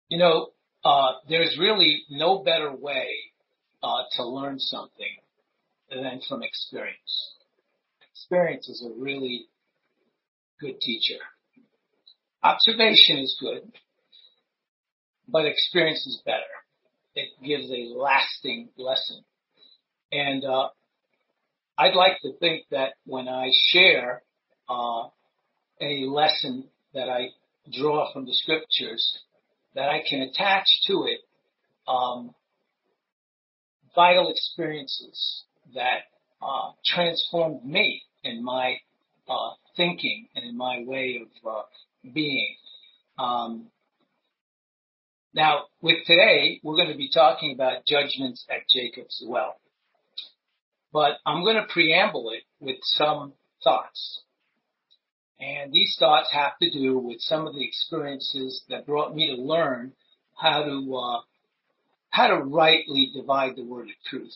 You know, there's really no better way to learn something than from experience. Experience is a really good teacher. Observation is good, but experience is better. It gives a lasting lesson. And I'd like to think that when I share a lesson that I draw from the scriptures, that I can attach to it um, vital experiences that transformed me in my thinking and in my way of being. Um, Now, with today, we're going to be talking about judgments at Jacob's well, but I'm going to preamble it with some thoughts. And these thoughts have to do with some of the experiences that brought me to learn how to rightly divide the word of truth.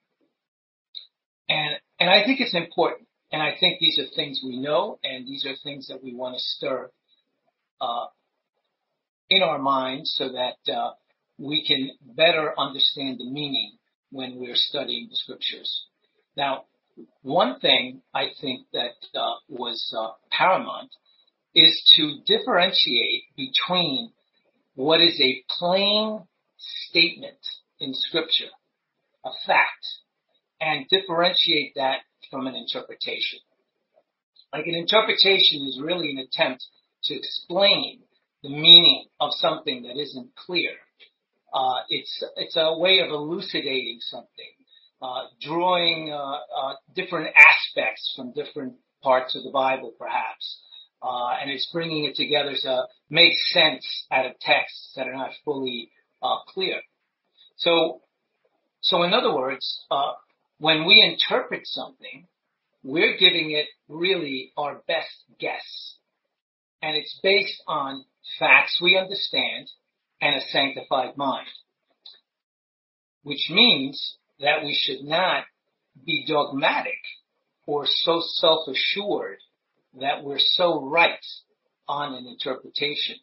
And I think it's important. And I think these are things we know, and these are things that we want to stir uh, in our minds so that we can better understand the meaning when we're studying the scriptures. Now, one thing I think that was paramount is to differentiate between what is a plain statement in scripture, a fact, and differentiate that from an interpretation. Like an interpretation is really an attempt to explain the meaning of something that isn't clear. It's a way of elucidating something, drawing different aspects from different parts of the Bible, perhaps, and it's bringing it together to make sense out of texts that are not fully clear. So in other words, when we interpret something, we're giving it really our best guess. And it's based on facts we understand and a sanctified mind, which means that we should not be dogmatic or so self-assured that we're so right on an interpretation,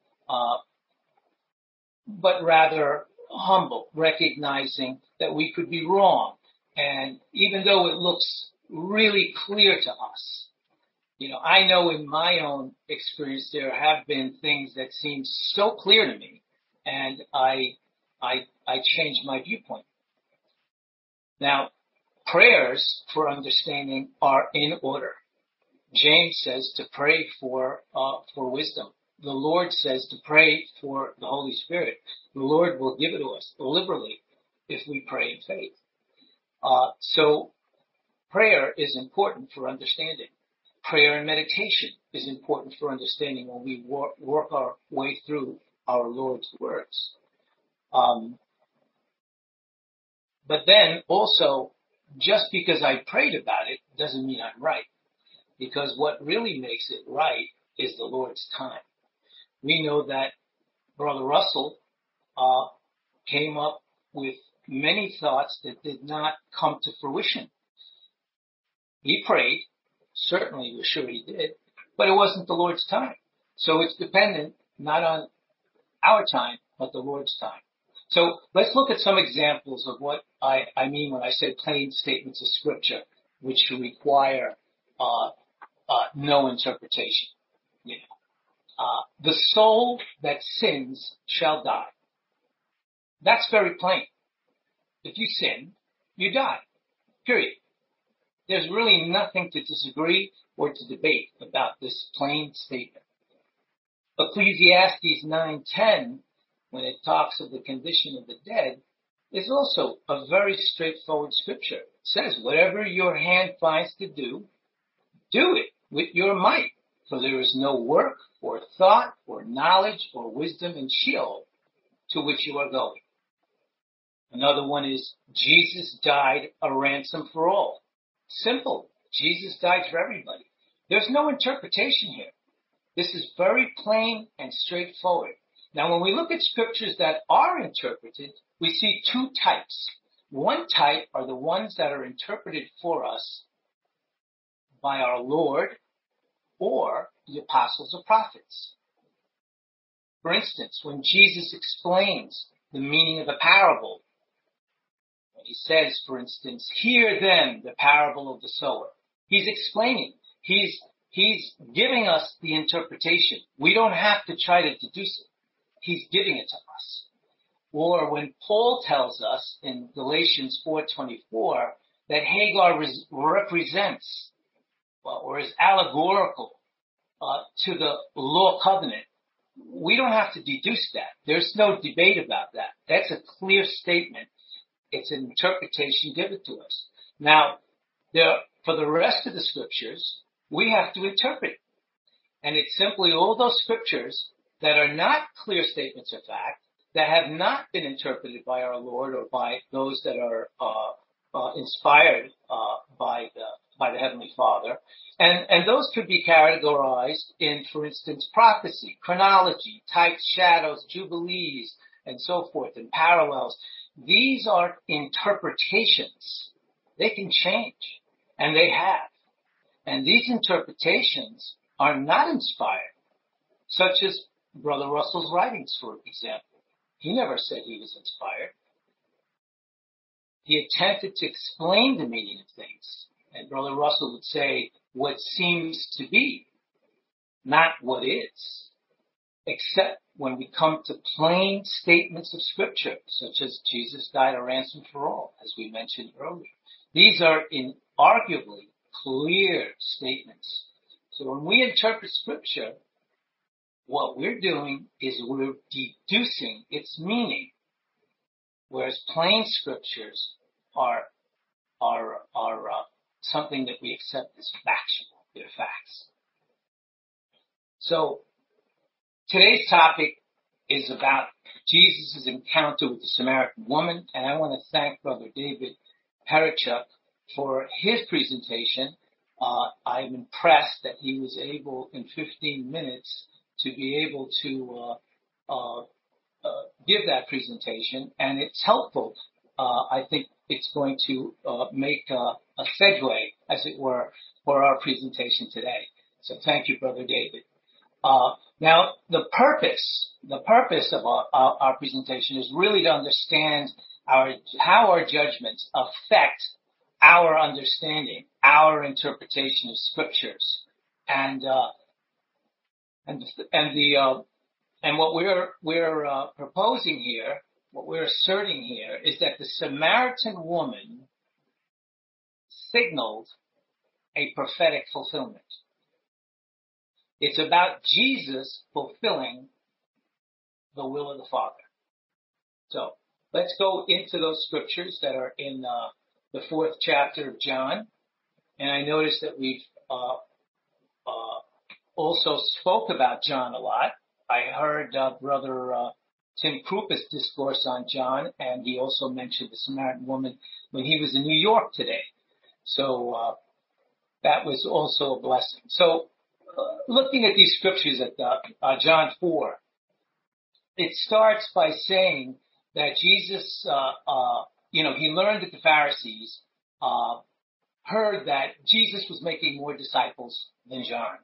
but rather humble, recognizing that we could be wrong. And even though it looks really clear to us, I know in my own experience there have been things that seem so clear to me, and I changed my viewpoint. Now, prayers for understanding are in order. James says to pray for wisdom. The Lord says to pray for the Holy Spirit. The Lord will give it to us liberally if we pray in faith. So prayer is important for understanding. Prayer and meditation is important for understanding when we work our way through our Lord's words. But then also, just because I prayed about it doesn't mean I'm right. Because what really makes it right is the Lord's time. We know that Brother Russell came up with many thoughts that did not come to fruition. He prayed, certainly we're sure he did, but it wasn't the Lord's time. So it's dependent not on our time, but the Lord's time. So let's look at some examples of what I mean when I say plain statements of Scripture, which require no interpretation. The soul that sins shall die. That's very plain. If you sin, you die. Period. There's really nothing to disagree or to debate about this plain statement. Ecclesiastes 9:10, when it talks of the condition of the dead, is also a very straightforward scripture. It says, whatever your hand finds to do, do it with your might, for there is no work or thought or knowledge or wisdom in Sheol to which you are going. Another one is, Jesus died a ransom for all. Simple. Jesus died for everybody. There's no interpretation here. This is very plain and straightforward. Now, when we look at scriptures that are interpreted, we see two types. One type are the ones that are interpreted for us by our Lord or the apostles or prophets. For instance, when Jesus explains the meaning of a parable, when he says, for instance, hear then the parable of the sower, he's explaining, he's giving us the interpretation. We don't have to try to deduce it. He's giving it to us. Or when Paul tells us in Galatians 4:24 that Hagar represents or is allegorical to the law covenant, we don't have to deduce that. There's no debate about that. That's a clear statement. It's an interpretation given to us. Now, for the rest of the scriptures, we have to interpret. And it's simply all those scriptures that are not clear statements of fact, that have not been interpreted by our Lord or by those that are inspired by the Heavenly Father. And those could be categorized in, for instance, prophecy, chronology, types, shadows, jubilees, and so forth, and parallels. These are interpretations. They can change, and they have. And these interpretations are not inspired, such as Brother Russell's writings, for example. He never said he was inspired. He attempted to explain the meaning of things. And Brother Russell would say what seems to be, not what is. Except when we come to plain statements of Scripture, such as Jesus died a ransom for all, as we mentioned earlier. These are inarguably clear statements. So when we interpret Scripture, what we're doing is we're deducing its meaning, whereas plain Scriptures are something that we accept as factual. They're facts. So today's topic is about Jesus' encounter with the Samaritan woman, and I want to thank Brother David Perechuk for his presentation. I'm impressed that he was able, in 15 minutes, to be able to give that presentation, and it's helpful. I think it's going to make a segue, as it were, for our presentation today. So thank you, Brother David. Now, the purpose of our presentation is really to understand how our judgments affect our understanding, our interpretation of scriptures, and what we're proposing here, what we're asserting here, is that the Samaritan woman signaled a prophetic fulfillment. It's about Jesus fulfilling the will of the Father. So let's go into those scriptures that are in the 4th chapter of John. And I noticed that we've also spoke about John a lot. I heard Brother Tim Krupa's discourse on John, and he also mentioned the Samaritan woman when he was in New York today. So that was also a blessing. So looking at these scriptures at John 4, it starts by saying that Jesus, he learned that the Pharisees heard that Jesus was making more disciples than John.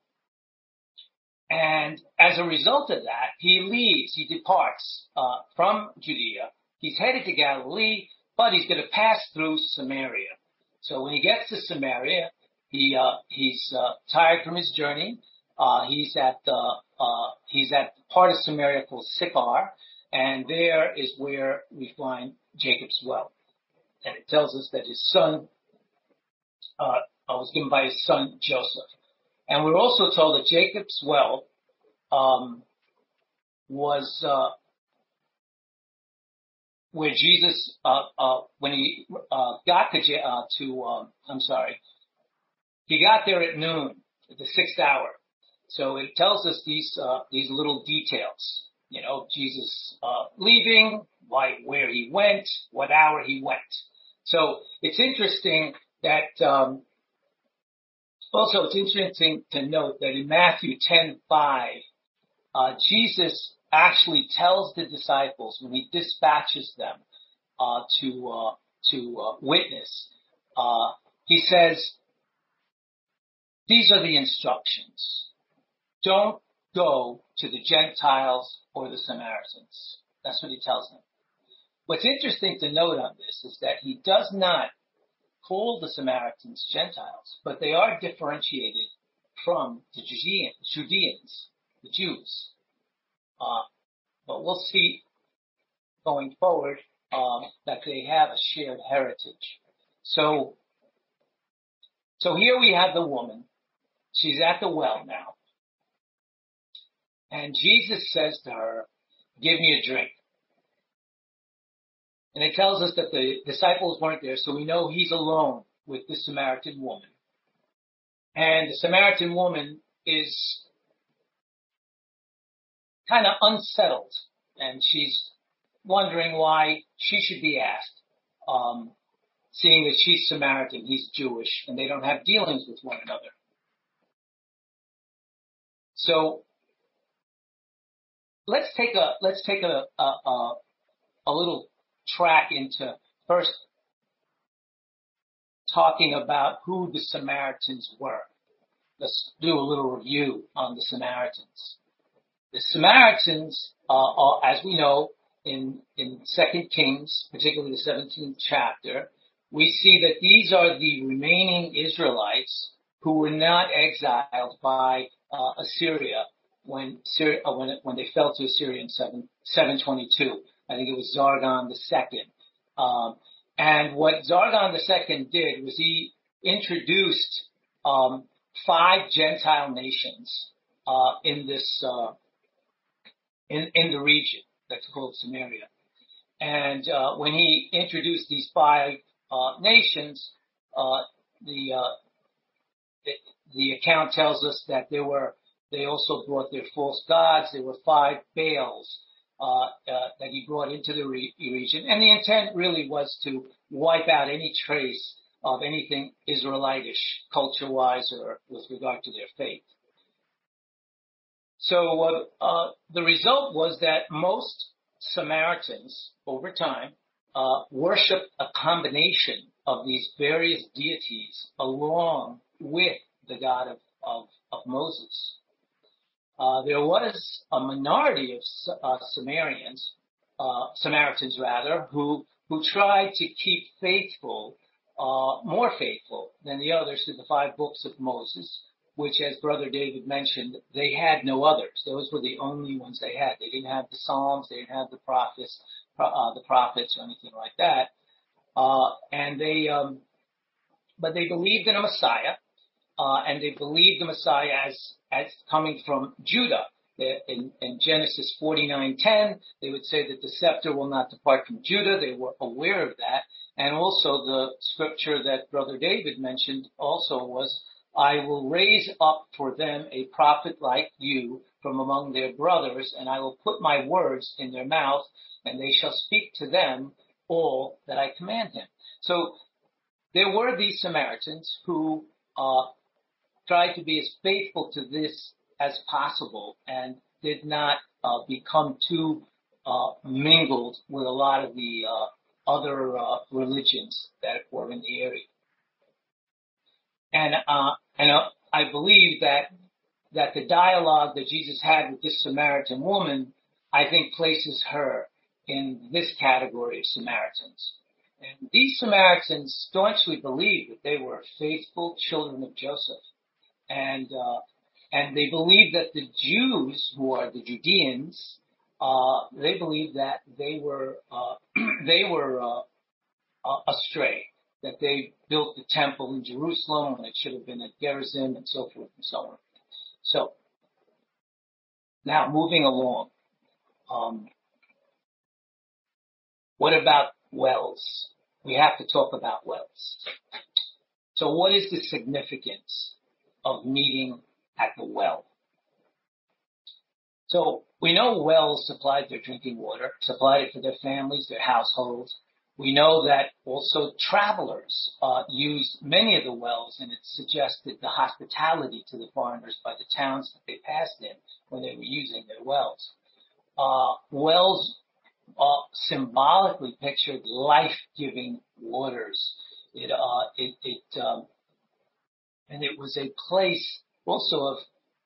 And as a result of that, he departs from Judea. He's headed to Galilee, but he's going to pass through Samaria. So when he gets to Samaria, he's tired from his journey. He's at part of Samaria called Sychar, and there is where we find Jacob's well. And it tells us that his son was given by his son Joseph. And we're also told that Jacob's well was where Jesus, when he got he got there at noon, at the 6th hour. So it tells us these little details. Jesus leaving, where he went, what hour he went. So it's interesting that. Also, it's interesting to note that in Matthew 10:5, Jesus actually tells the disciples when he dispatches them to witness. He says, "These are the instructions. Don't go to the Gentiles or the Samaritans. That's what he tells them. What's interesting to note on this is that he does not call the Samaritans Gentiles, but they are differentiated from the Judeans, the Jews. But we'll see going forward that they have a shared heritage. So here we have the woman. She's at the well now. And Jesus says to her, "Give me a drink." And it tells us that the disciples weren't there, so we know he's alone with the Samaritan woman. And the Samaritan woman is kind of unsettled, and she's wondering why she should be asked, seeing that she's Samaritan, he's Jewish, and they don't have dealings with one another. So let's take a little track into first talking about who the Samaritans were. Let's do a little review on the Samaritans. The Samaritans are, as we know, in 2 Kings, particularly the 17th chapter, we see that these are the remaining Israelites who were not exiled by Assyria when they fell to Assyria in 722. I think it was Sargon II. And what Sargon II did was he introduced 5 Gentile nations in this in the region that's called Samaria. And when he introduced these 5 nations, the account tells us that they also brought their false gods. There were 5 Baals that he brought into the region. And the intent really was to wipe out any trace of anything Israelitish, culture-wise or with regard to their faith. So the result was that most Samaritans, over time, worshiped a combination of these various deities along with the God of Moses. There was a minority of Samaritans who tried to keep faithful, more faithful than the others to the 5 books of Moses, which, as Brother David mentioned, they had no others. Those were the only ones they had. They didn't have the Psalms, they didn't have the prophets or anything like that. But they believed in a Messiah, and they believed the Messiah as coming from Judah. In Genesis 49:10, they would say that the scepter will not depart from Judah. They were aware of that. And also the scripture that Brother David mentioned also was, "I will raise up for them a prophet like you from among their brothers, and I will put my words in their mouth, and they shall speak to them all that I command him." So there were these Samaritans who tried to be as faithful to this as possible and did not become too mingled with a lot of the other religions that were in the area. And I believe that the dialogue that Jesus had with this Samaritan woman, I think, places her in this category of Samaritans. And these Samaritans staunchly believed that they were faithful children of Joseph. And they believed that the Jews, who are the Judeans, they believed that they were astray, that they built the temple in Jerusalem when it should have been at Gerizim, and so forth and so on. So now moving along, what about wells? We have to talk about wells. So what is the significance of meeting at the well? So we know wells supplied their drinking water, supplied it for their families, their households. We know that also travelers used many of the wells, and it suggested the hospitality to the foreigners by the towns that they passed in when they were using their wells. Wells symbolically pictured life-giving waters. And it was a place also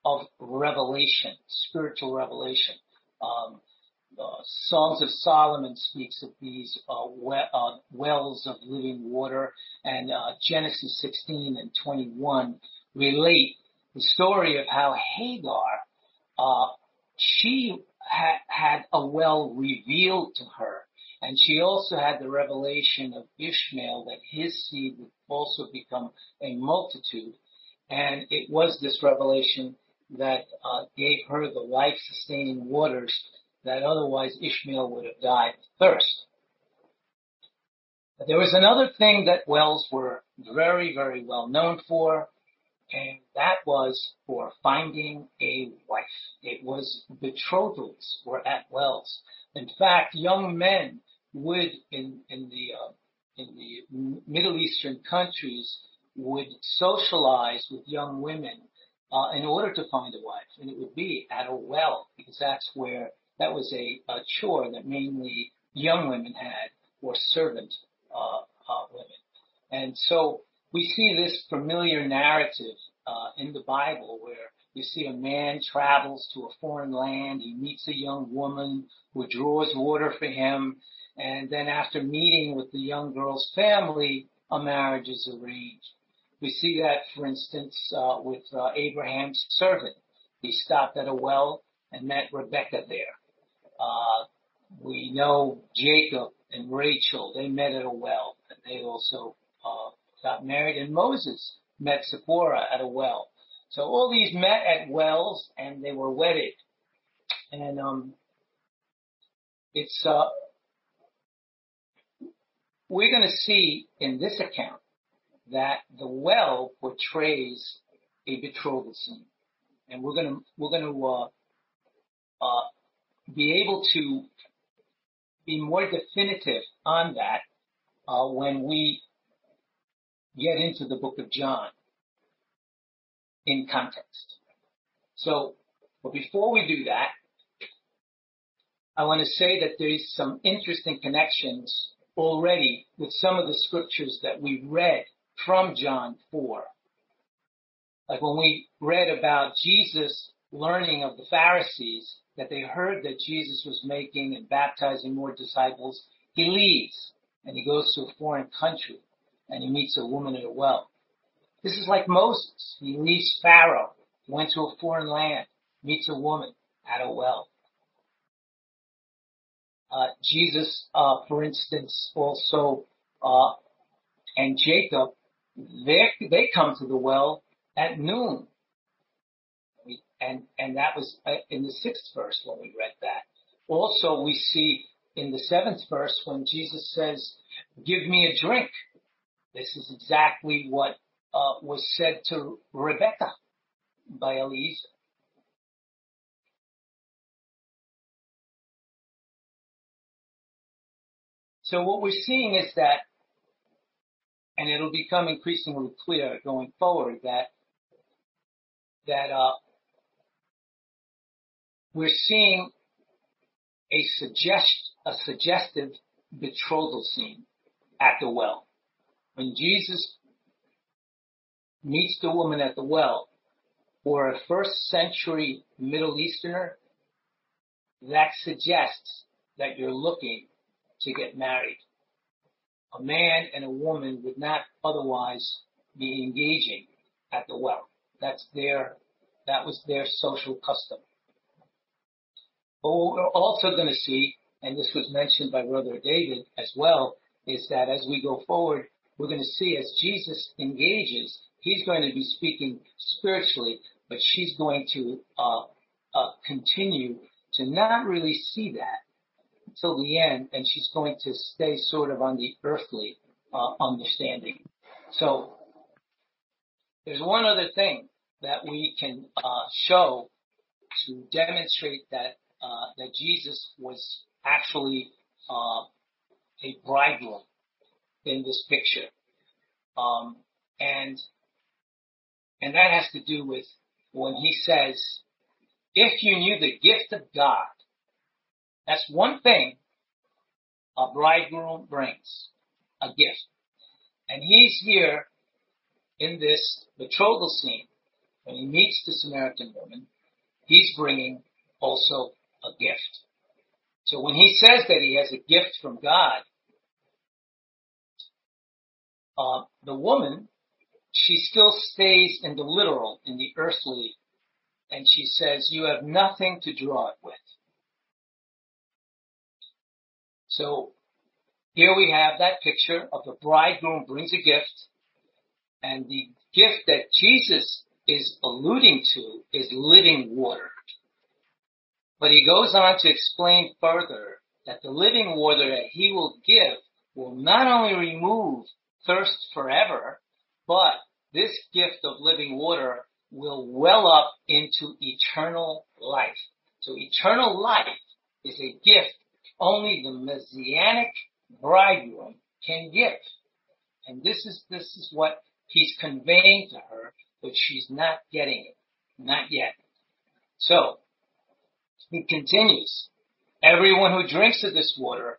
of revelation, spiritual revelation. Um, Songs of Solomon speaks of these wells of living water, and Genesis 16 and 21 relate the story of how Hagar, she had a well revealed to her, and she also had the revelation of Ishmael that his seed would also become a multitude, and it was this revelation that gave her the life-sustaining waters that otherwise Ishmael would have died of thirst. But there was another thing that wells were very, very well known for, and that was for finding a wife. It was betrothals were at wells. In fact, young men would, in the Middle Eastern countries, would socialize with young women in order to find a wife, and it would be at a well, because that was a chore that mainly young women had, or servant women. And so we see this familiar narrative in the Bible where you see a man travels to a foreign land, he meets a young woman who draws water for him, and then after meeting with the young girl's family, a marriage is arranged. We see that, for instance, with Abraham's servant. He stopped at a well and met Rebekah there. We know Jacob and Rachel, they met at a well, and they also got married, and Moses met Zipporah at a well. So all these met at wells, and they were wedded. And we're going to see in this account that the well portrays a betrothal scene, and we're going to be able to be more definitive on that when we get into the book of John in context. So, but before we do that, I want to say that there is some interesting connections already with some of the scriptures that we read from John 4. Like when we read about Jesus learning of the Pharisees, that they heard that Jesus was making and baptizing more disciples, he leaves and he goes to a foreign country and he meets a woman at a well. This is like Moses. He leaves Pharaoh, he went to a foreign land, meets a woman at a well. Jesus, for instance, also, and Jacob, they come to the well at noon. And that was in the 6th verse when we read that. Also, we see in the 7th verse when Jesus says, "Give me a drink." This is exactly what was said to Rebekah by Eliezer. So what we're seeing is that, and it'll become increasingly clear going forward, that we're seeing a suggestive betrothal scene at the well. When Jesus meets the woman at the well, for a first century Middle Easterner, that suggests that you're looking to get married. A man and a woman would not otherwise be engaging at the well. That was their social custom. But what we're also going to see, and this was mentioned by Brother David as well, is that as we go forward, we're going to see as Jesus engages, he's going to be speaking spiritually, but she's going to continue to not really see that until the end, and she's going to stay sort of on the earthly understanding. So there's one other thing that we can show to demonstrate that Jesus was actually a bridegroom in this picture, and that has to do with when he says, "If you knew the gift of God," that's one thing a bridegroom brings, a gift, and he's here in this betrothal scene, when he meets the Samaritan woman, he's bringing also a gift. So when he says that he has a gift from God, the woman, she still stays in the literal, in the earthly, and she says, you have nothing to draw it with. So here we have that picture of the bridegroom brings a gift, and the gift that Jesus is alluding to is living water. But he goes on to explain further that the living water that he will give will not only remove thirst forever, but this gift of living water will well up into eternal life. So eternal life is a gift only the Messianic bridegroom can give. And this is what he's conveying to her, but she's not getting it. Not yet. So, he continues, everyone who drinks of this water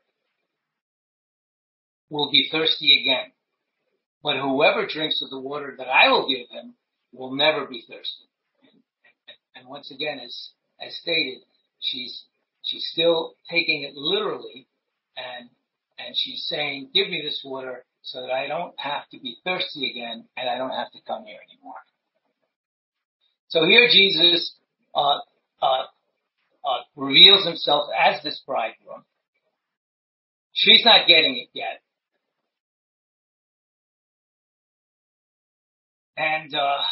will be thirsty again. But whoever drinks of the water that I will give him will never be thirsty. And once again, as stated, she's still taking it literally, and she's saying, give me this water so that I don't have to be thirsty again, and I don't have to come here anymore. So here Jesus reveals himself as this bridegroom. She's not getting it yet. And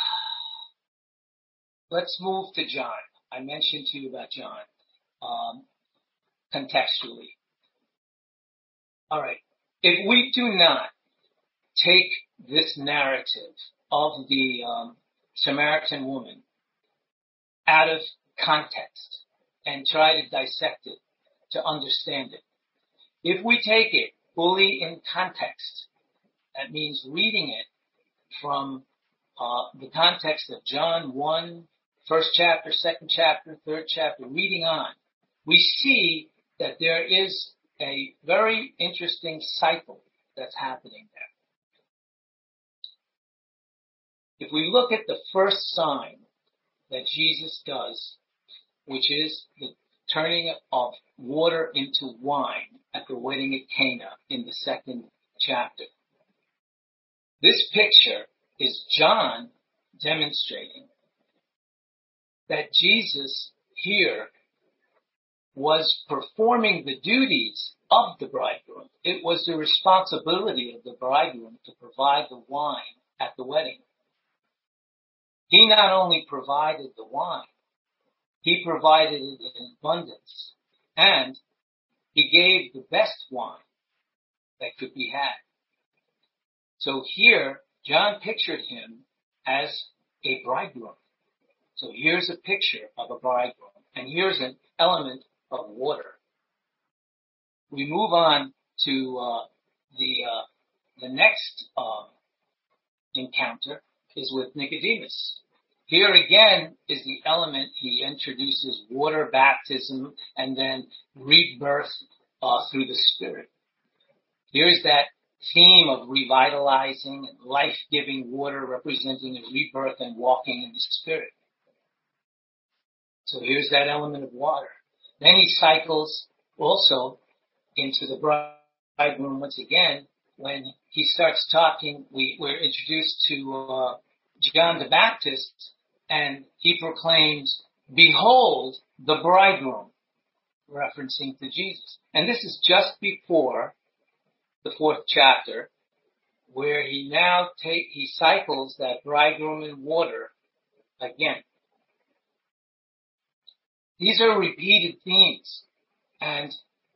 let's move to John. I mentioned to you about John contextually. All right. If we do not take this narrative of the Samaritan woman out of context and try to dissect it, to understand it, if we take it fully in context, that means reading it from the context of John 1, first chapter, second chapter, third chapter, reading on, we see that there is a very interesting cycle that's happening there. If we look at the first sign that Jesus does, which is the turning of water into wine at the wedding at Cana in the second chapter, this picture is John demonstrating that Jesus here was performing the duties of the bridegroom. It was the responsibility of the bridegroom to provide the wine at the wedding. He not only provided the wine, he provided it in abundance, and he gave the best wine that could be had. So here, John pictured him as a bridegroom. So here's a picture of a bridegroom, and here's an element of water. We move on to the next encounter is with Nicodemus. Here again is the element. He introduces water baptism and then rebirth through the Spirit. Here's that theme of revitalizing and life-giving water representing a rebirth and walking in the Spirit. So here's that element of water. Then he cycles also into the bridegroom once again when he starts talking. We're introduced to John the Baptist, and he proclaims, "Behold the bridegroom," referencing to Jesus. And this is just before the fourth chapter, where he cycles that bridegroom in water again. These are repeated themes. And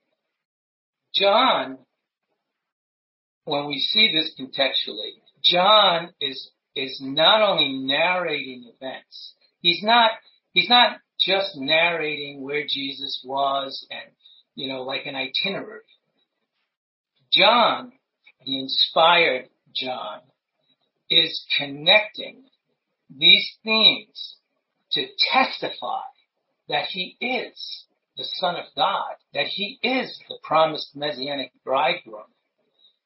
John, when we see this contextually, John is not only narrating events. He's not just narrating where Jesus was and, like an itinerary. John, the inspired John, is connecting these themes to testify that he is the Son of God, that he is the promised Messianic bridegroom.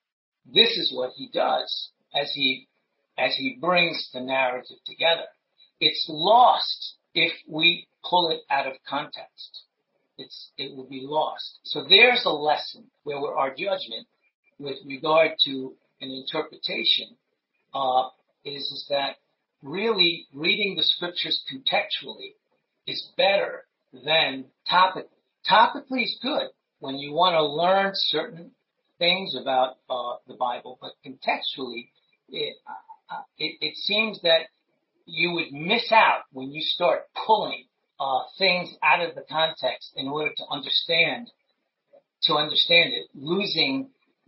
This is what he does as he brings the narrative together. it's lost if we pull it out of context. It will be lost. So there's a lesson where our judgment with regard to an interpretation is that really reading the scriptures contextually is better than topically. Topically is good when you want to learn certain things about the Bible, but contextually, it seems that you would miss out when you start pulling things out of the context in order to understand it, losing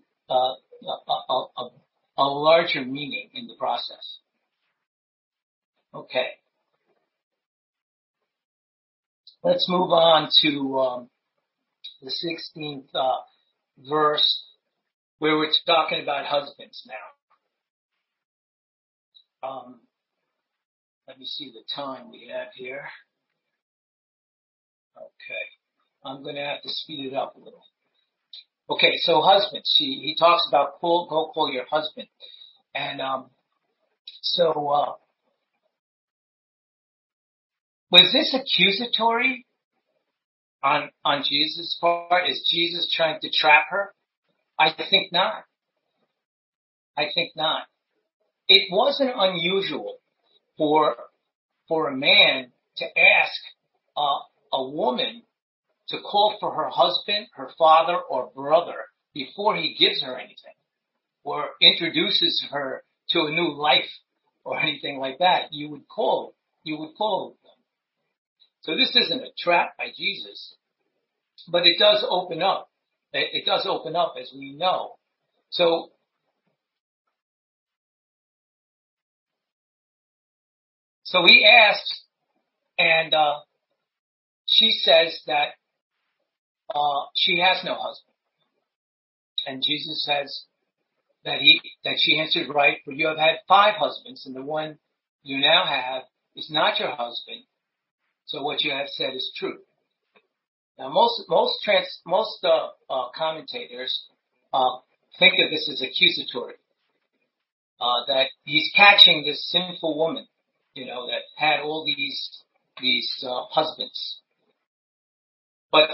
a larger meaning in the process. Okay. Let's move on to the 16th verse, where we're talking about husbands now. Let me see the time we have here. Okay. I'm going to have to speed it up a little. Okay, so husbands. He talks about go call your husband. And was this accusatory on Jesus' part? Is Jesus trying to trap her? I think not. It wasn't unusual for a man to ask a woman to call for her husband, her father, or brother before he gives her anything or introduces her to a new life or anything like that. You would call them. So this isn't a trap by Jesus, but it does open up. It does open up, as we know. So he asks, and she says that she has no husband, and Jesus says that she answered right, for you have had 5 husbands, and the one you now have is not your husband. So what you have said is true. Now, most commentators think of this as accusatory, that he's catching this sinful woman, that had all these husbands. But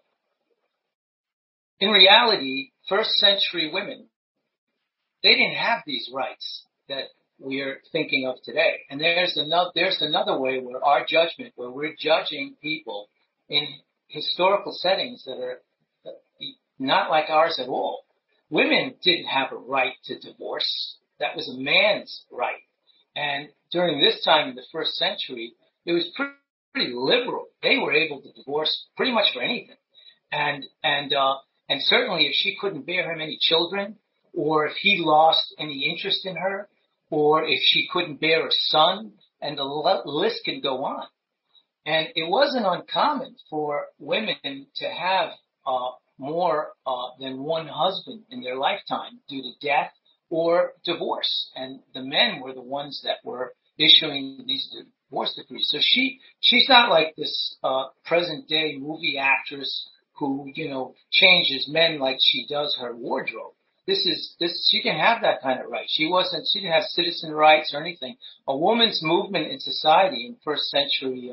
in reality, first century women, they didn't have these rights that we're thinking of today. And there's another way where our judgment, where we're judging people in historical settings that are not like ours at all. Women didn't have a right to divorce. That was a man's right. And during this time in the first century, it was pretty liberal. They were able to divorce pretty much for anything. And certainly if she couldn't bear him any children, or if he lost any interest in her, or if she couldn't bear a son, and the list can go on. And it wasn't uncommon for women to have more than one husband in their lifetime due to death or divorce. And the men were the ones that were issuing these divorce decrees. So she's not like this present day movie actress who, changes men like she does her wardrobe. She can have that kind of right. She didn't have citizen rights or anything. A woman's movement in society in first century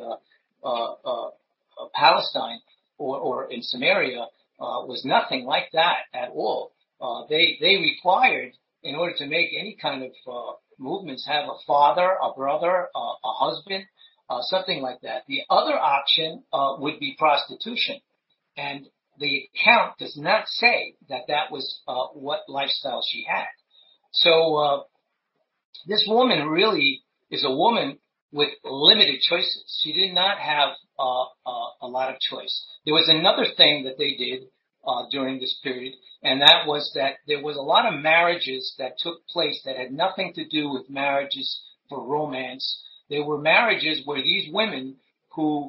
Palestine or in Samaria was nothing like that at all. They required, in order to make any kind of movements, have a father, a brother, a husband, something like that. The other option would be prostitution, and the account does not say that was what lifestyle she had. So this woman really is a woman with limited choices. She did not have a lot of choice. There was another thing that they did during this period, and that was that there was a lot of marriages that took place that had nothing to do with marriages for romance. There were marriages where these women who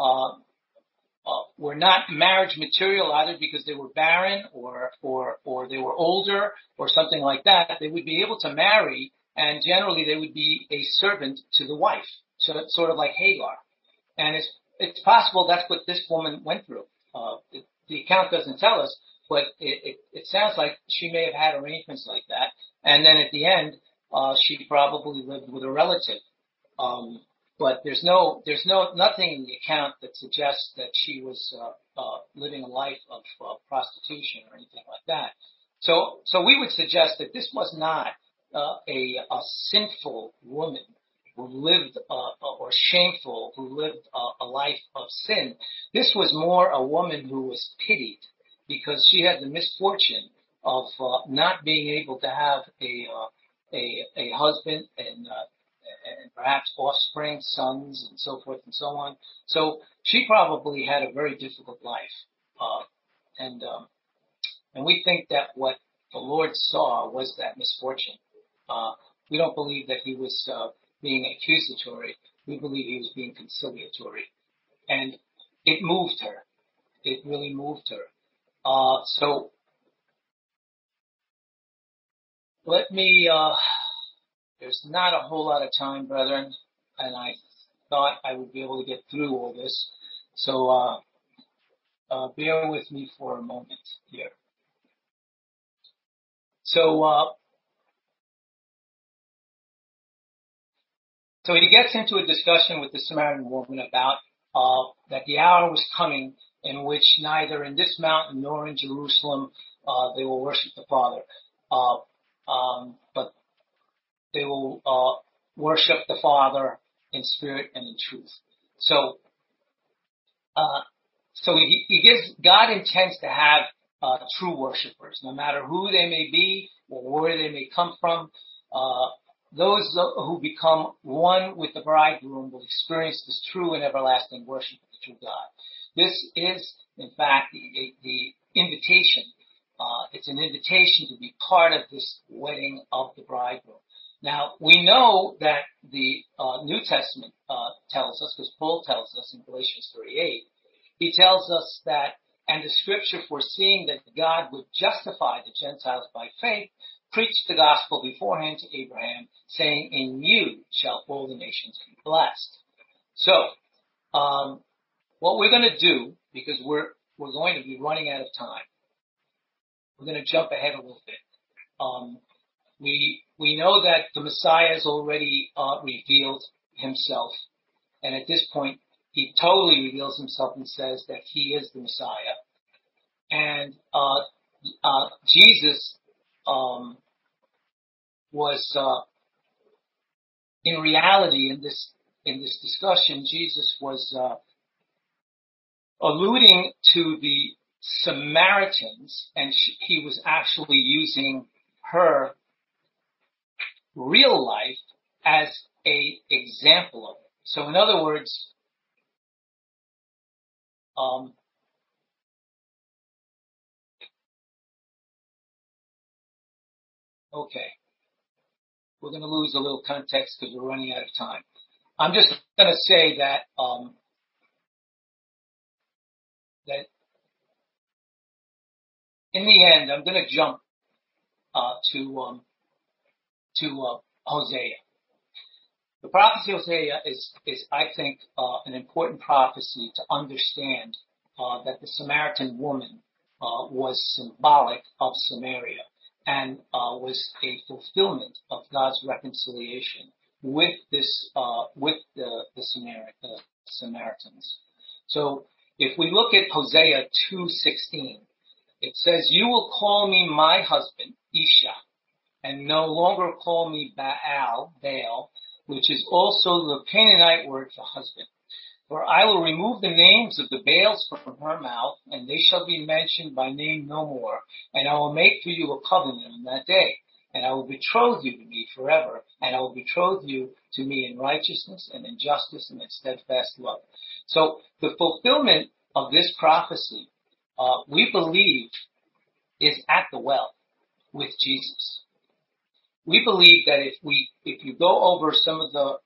were not marriage material either because they were barren or they were older or something like that, they would be able to marry, and generally they would be a servant to the wife, so it's sort of like Hagar. And it's possible that's what this woman went through. The account doesn't tell us, but it sounds like she may have had arrangements like that. And then at the end, she probably lived with a relative. but there's nothing in the account that suggests that she was living a life of prostitution or anything like that. So we would suggest that this was not a sinful woman who lived or shameful, who lived a life of sin. This was more a woman who was pitied because she had the misfortune of not being able to have a husband and perhaps offspring, sons, and so forth and so on. So she probably had a very difficult life, and we think that what the Lord saw was that misfortune. We don't believe that he was being accusatory. We believe he was being conciliatory, and it moved her. It really moved her. So let me. There's not a whole lot of time, brethren, and I thought I would be able to get through all this. So bear with me for a moment here. So he gets into a discussion with the Samaritan woman about that the hour was coming in which neither in this mountain nor in Jerusalem they will worship the Father, but they will worship the Father in spirit and in truth. So he gives, God intends to have true worshipers, no matter who they may be or where they may come from. Those who become one with the bridegroom will experience this true and everlasting worship of the true God. This is, in fact, the invitation. It's an invitation to be part of this wedding of the bridegroom. Now, we know that the New Testament tells us, because Paul tells us in Galatians 3:8, he tells us that, and the scripture foreseeing that God would justify the Gentiles by faith, preached the gospel beforehand to Abraham, saying, in you shall all the nations be blessed. So, what we're going to do, because we're going to be running out of time, we're going to jump ahead a little bit. We know that the Messiah has already revealed himself, and at this point, he totally reveals himself and says that he is the Messiah. And Jesus was, in reality, in this discussion, Jesus was alluding to the Samaritans, and he was actually using her real life as a example of it. So, in other words, okay, we're going to lose a little context because we're running out of time. I'm just going to say that that in the end, I'm going to jump to Hosea. The prophecy of Hosea is I think, an important prophecy to understand that the Samaritan woman was symbolic of Samaria and was a fulfillment of God's reconciliation with this with the Samaritans. So if we look at Hosea 2:16, it says, "You will call me my husband, Isha, and no longer call me Baal, which is also the Canaanite word for husband. For I will remove the names of the Baals from her mouth, and they shall be mentioned by name no more. And I will make for you a covenant on that day. And I will betroth you to me forever, and I will betroth you to me in righteousness and in justice and in steadfast love." So the fulfillment of this prophecy, we believe, is at the well with Jesus. We believe that if you go over some of the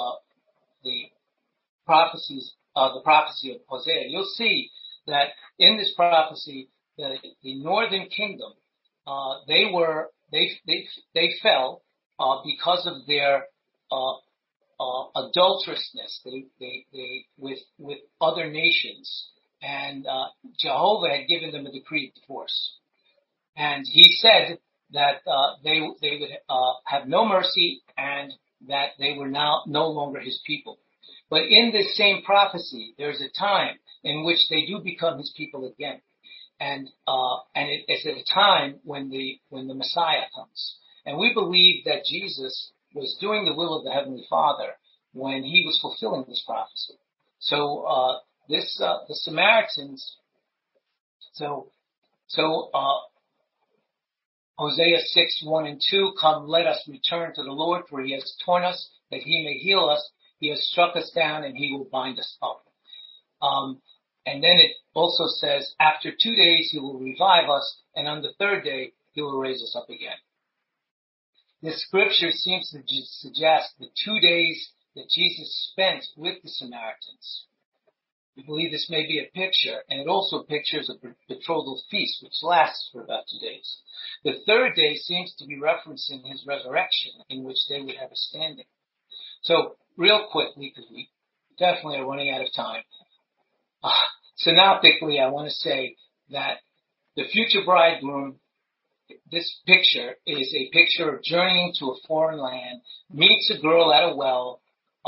prophecies, the prophecy of Hosea, you'll see that in this prophecy, the northern kingdom, they fell because of their adulterousness, they with other nations, and Jehovah had given them a decree of divorce, and he said that they would have no mercy, and that they were now no longer his people. But in this same prophecy, there's a time in which they do become his people again. And it's at a time when the Messiah comes. And we believe that Jesus was doing the will of the Heavenly Father when he was fulfilling this prophecy. So, the Samaritans, Hosea 6:1-2, come, let us return to the Lord, for he has torn us that he may heal us. He has struck us down and he will bind us up. And then it also says, after 2 days he will revive us, and on the third day he will raise us up again. This scripture seems to suggest the 2 days that Jesus spent with the Samaritans. We believe this may be a picture, and it also pictures a betrothal feast, which lasts for about 2 days. The third day seems to be referencing his resurrection, in which they would have a standing. So, real quickly, because we definitely are running out of time, synoptically, I want to say that the future bridegroom, this picture is a picture of journeying to a foreign land, meets a girl at a well,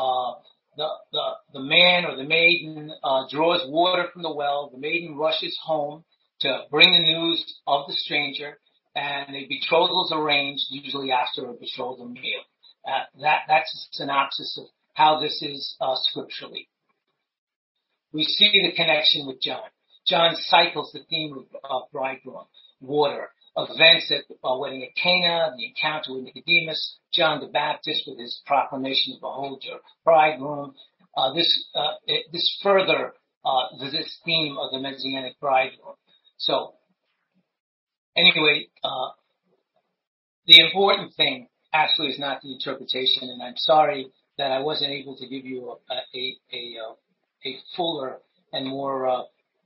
the man or the maiden draws water from the well, the maiden rushes home to bring the news of the stranger, and a betrothal is arranged, usually after a betrothal meal. That's a synopsis of how this is scripturally. We see the connection with John. John cycles the theme of bridegroom, water, events at the wedding at Cana, the encounter with Nicodemus, John the Baptist with his proclamation of behold your bridegroom. This further this theme of the Messianic bridegroom. So, anyway, the important thing actually is not the interpretation, and I'm sorry that I wasn't able to give you a fuller and more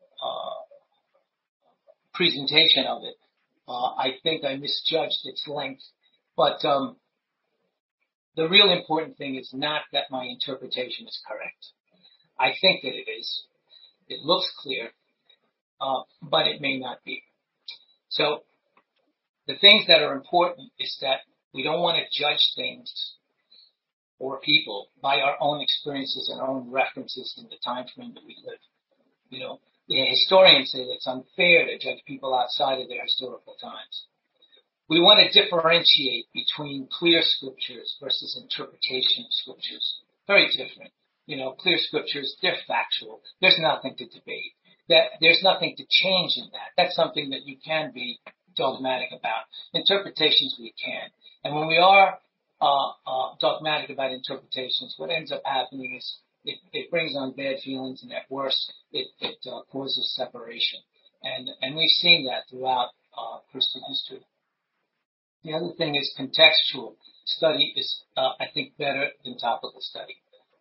presentation of it. I think I misjudged its length, but the real important thing is not that my interpretation is correct. I think that it is. It looks clear, but it may not be. So the things that are important is that we don't want to judge things or people by our own experiences and our own references in the time frame that we live. You know, the historians say that it's unfair to judge people outside of their historical times. We want to differentiate between clear scriptures versus interpretation of scriptures. Very different. You know, clear scriptures, they're factual. There's nothing to debate. There's nothing to change in that. That's something that you can be dogmatic about. Interpretations we can. And when we are dogmatic about interpretations, what ends up happening is it brings on bad feelings, and at worst, it causes separation. And we've seen that throughout Christian history. The other thing is contextual study is, I think, better than topical study.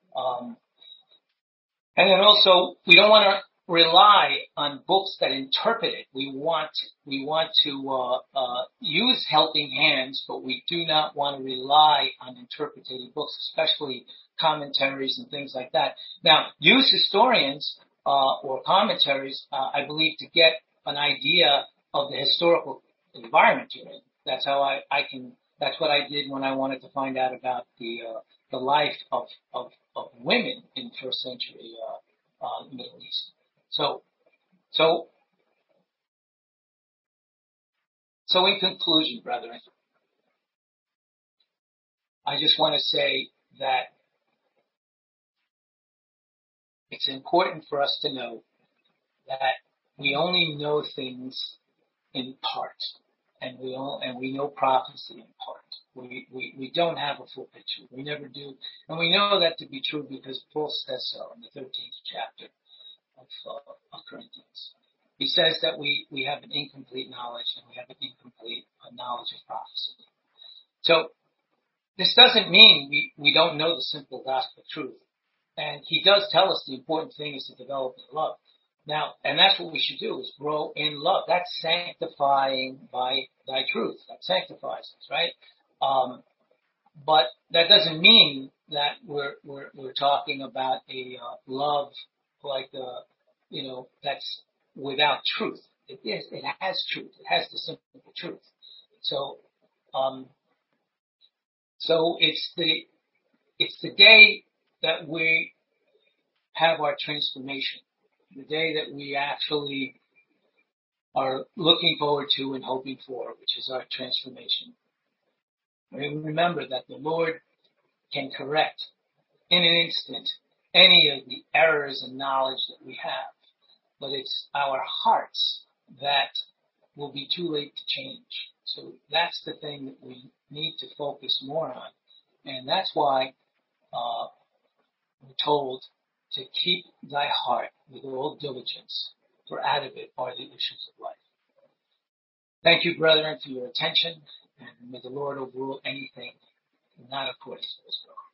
And then also, we don't want to rely on books that interpret it. We want to use helping hands, but we do not want to rely on interpreting books, especially commentaries and things like that. Now, use historians or commentaries, I believe, to get an idea of the historical environment you're in. That's how I can. That's what I did when I wanted to find out about the life of women in first century Middle East. So in conclusion, brethren, I just want to say that it's important for us to know that we only know things in part, and we know prophecy in part. We don't have a full picture. We never do, and we know that to be true because Paul says so in the 13th chapter of Corinthians. He says that we have an incomplete knowledge, and we have an incomplete knowledge of prophecy. So this doesn't mean we don't know the simple gospel truth. And he does tell us the important thing is to develop in love. Now, and that's what we should do, is grow in love. That's sanctifying by thy truth. That sanctifies us, right? But that doesn't mean that we're talking about a love like that's without truth. It is. It has truth. It has the simple truth. So it's the day that we have our transformation, the day that we actually are looking forward to and hoping for, which is our transformation. And remember that the Lord can correct in an instant any of the errors and knowledge that we have, but it's our hearts that will be too late to change. So that's the thing that we need to focus more on. And that's why we're told to keep thy heart with all diligence, for out of it are the issues of life. Thank you, brethren, for your attention, and may the Lord overrule anything not according to his will.